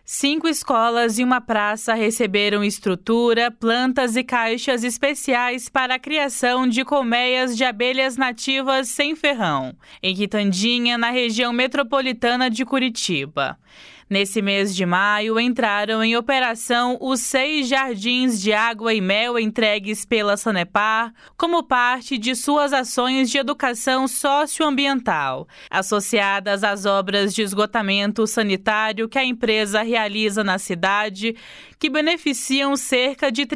5 escolas e uma praça receberam estrutura, plantas e caixas especiais para a criação de colmeias de abelhas nativas sem ferrão, em Quitandinha, na região metropolitana de Curitiba. Nesse mês de maio, entraram em operação os 6 jardins de água e mel entregues pela Sanepar como parte de suas ações de educação socioambiental, associadas às obras de esgotamento sanitário que a empresa realiza na cidade, que beneficiam cerca de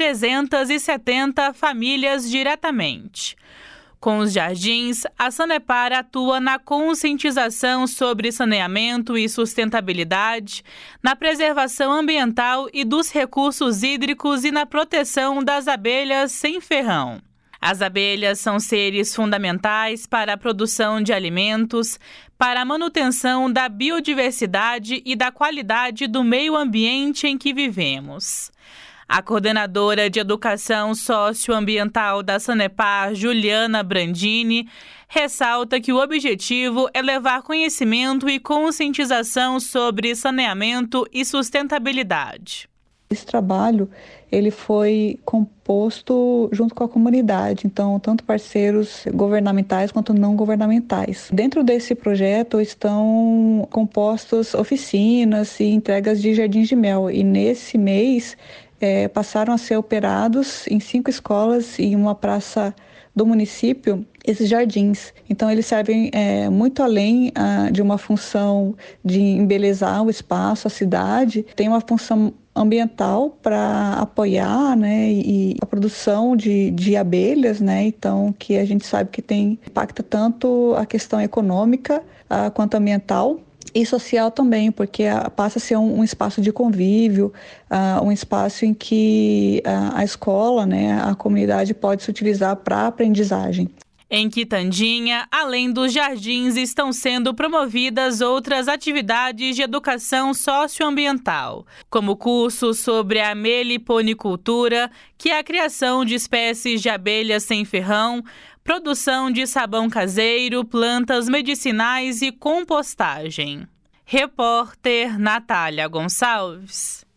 370 famílias diretamente. Com os jardins, a Sanepar atua na conscientização sobre saneamento e sustentabilidade, na preservação ambiental e dos recursos hídricos e na proteção das abelhas sem ferrão. As abelhas são seres fundamentais para a produção de alimentos, para a manutenção da biodiversidade e da qualidade do meio ambiente em que vivemos. A coordenadora de Educação Socioambiental da Sanepar, Juliana Brandini, ressalta que o objetivo é levar conhecimento e conscientização sobre saneamento e sustentabilidade. Esse trabalho ele foi composto junto com a comunidade, então tanto parceiros governamentais quanto não governamentais. Dentro desse projeto estão compostas oficinas e entregas de jardins de mel, e nesse mês passaram a ser operados em 5 escolas e uma praça do município esses jardins. Então eles servem muito além de uma função de embelezar o espaço, a cidade, tem uma função ambiental para apoiar, né, e a produção de abelhas, né, então que a gente sabe que impacta tanto a questão econômica quanto ambiental. E social também, porque passa a ser um espaço de convívio, um espaço em que a escola, né, a comunidade pode se utilizar para aprendizagem. Em Quitandinha, além dos jardins, estão sendo promovidas outras atividades de educação socioambiental, como cursos sobre a meliponicultura, que é a criação de espécies de abelhas sem ferrão, produção de sabão caseiro, plantas medicinais e compostagem. Repórter Natália Gonçalves.